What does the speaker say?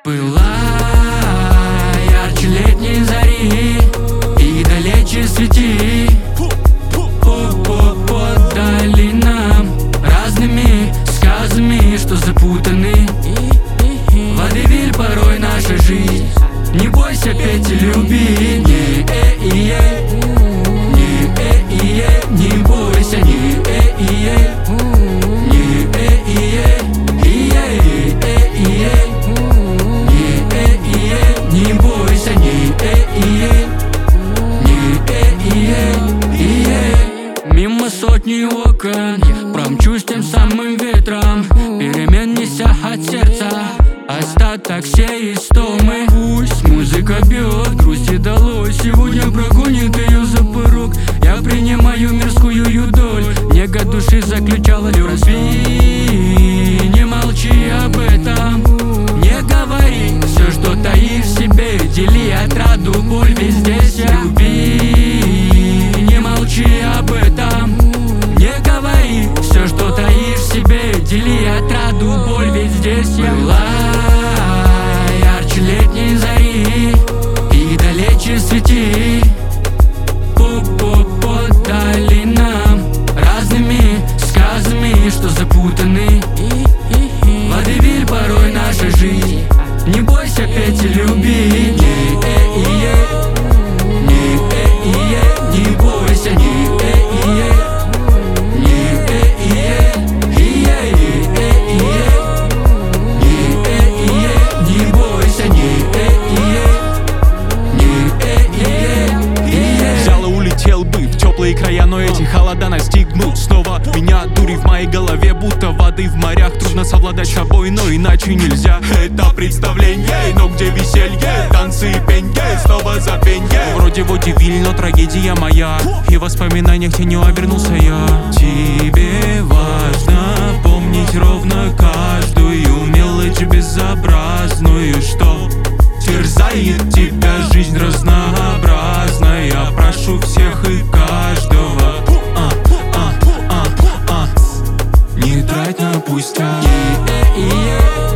Пылай ярче летней зари и далече свети по долинам разными сказами, что запутаны. Водевиль порой наша жизнь. Не бойся петь и любить. Не бойся, не бойся, мимо сотни окон промчусь тем самым ветром, перемен неся от сердца остаток всей истомы. Пусть музыка бьет, грусть и долой сегодня прогонит ее за порог. Я принимаю мирскую доль, нега души заключала в разви. Не молчи об этом, не говори все, что таишь в себе. Дели отраду, боль, ведь здесь я. Люби, не молчи об этом, не говори все, что таишь в себе. Дели отраду, боль, ведь здесь я. Пылай ярче летней зари и далече свети по долинам разными сказами, что запутаны. Водевиль порой наша жизнь. Не бойся петь и любить. Не бойся, не бойся, взял и улетел бы в теплые края, но эти холода настигнут снова меня. Дури в моей голове, будто воды в морях. Трудно совладать с собой, но иначе нельзя. Это представление, но где веселье? Танцы и пенье, снова забенье. Вроде водевиль, но трагедия моя. И в воспоминаниях тенью обернулся я. Тебе важно помнить ровно каждую мелочь безобразную, что терзает тебя жизнь разнообразная. Я прошу всех и каждого не трать на пустяк.